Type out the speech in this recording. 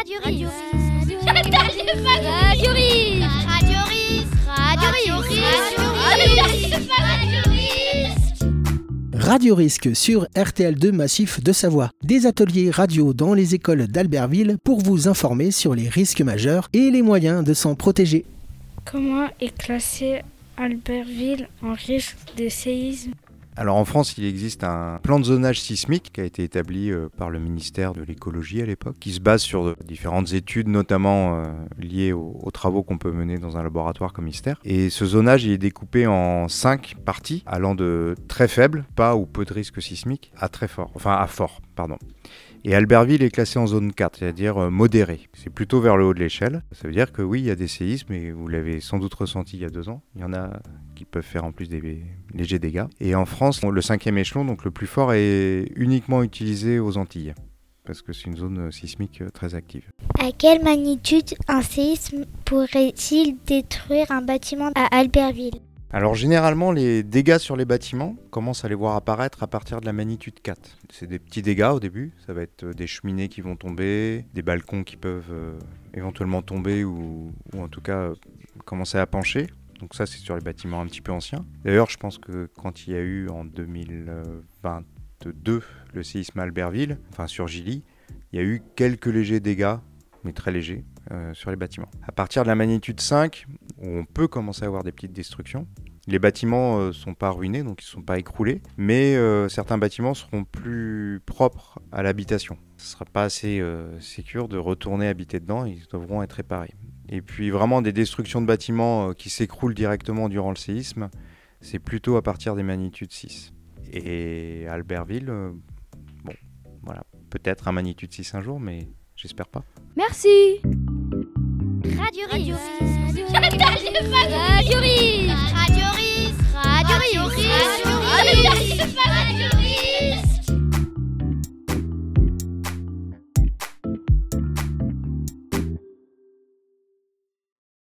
Radio Risque. Radio Risque. Radio Risque. Radio Risque. Radio Risque sur RTL2 Massif de Savoie. Des ateliers radio dans les écoles d'Albertville pour vous informer sur les risques majeurs et les moyens de s'en protéger. Comment est classé Albertville en risque de séisme ? Alors en France, il existe un plan de zonage sismique qui a été établi par le ministère de l'écologie à l'époque, qui se base sur différentes études, notamment liées aux travaux qu'on peut mener dans un laboratoire comme ISTER. Et ce zonage il est découpé en 5 parties, allant de très faible, pas ou peu de risque sismique, à très fort, à fort. Et Albertville est classé en zone 4, c'est-à-dire modéré. C'est plutôt vers le haut de l'échelle. Ça veut dire que oui, il y a des séismes, et vous l'avez sans doute ressenti il y a 2 ans. Il y en a qui peuvent faire en plus des légers dégâts. Et en France, le 5e échelon, donc le plus fort, est uniquement utilisé aux Antilles, parce que c'est une zone sismique très active. À quelle magnitude un séisme pourrait-il détruire un bâtiment à Albertville ? Alors généralement, les dégâts sur les bâtiments, on commence à les voir apparaître à partir de la magnitude 4. C'est des petits dégâts au début, ça va être des cheminées qui vont tomber, des balcons qui peuvent éventuellement tomber ou en tout cas commencer à pencher. Donc ça, c'est sur les bâtiments un petit peu anciens. D'ailleurs, je pense que quand il y a eu en 2022 le séisme à Albertville, sur Gilly, il y a eu quelques légers dégâts, mais très légers, sur les bâtiments. À partir de la magnitude 5, on peut commencer à avoir des petites destructions. Les bâtiments ne sont pas ruinés, donc ils ne sont pas écroulés, mais certains bâtiments seront plus propres à l'habitation. Ce ne sera pas assez sécure de retourner habiter dedans, ils devront être réparés. Et puis vraiment des destructions de bâtiments qui s'écroulent directement durant le séisme, c'est plutôt à partir des magnitudes 6. Et à Albertville, peut-être un magnitude 6 un jour, mais j'espère pas. Merci. Radio Radio Risque. Risque. Radio Risque. Radio Risque. Radio Risque.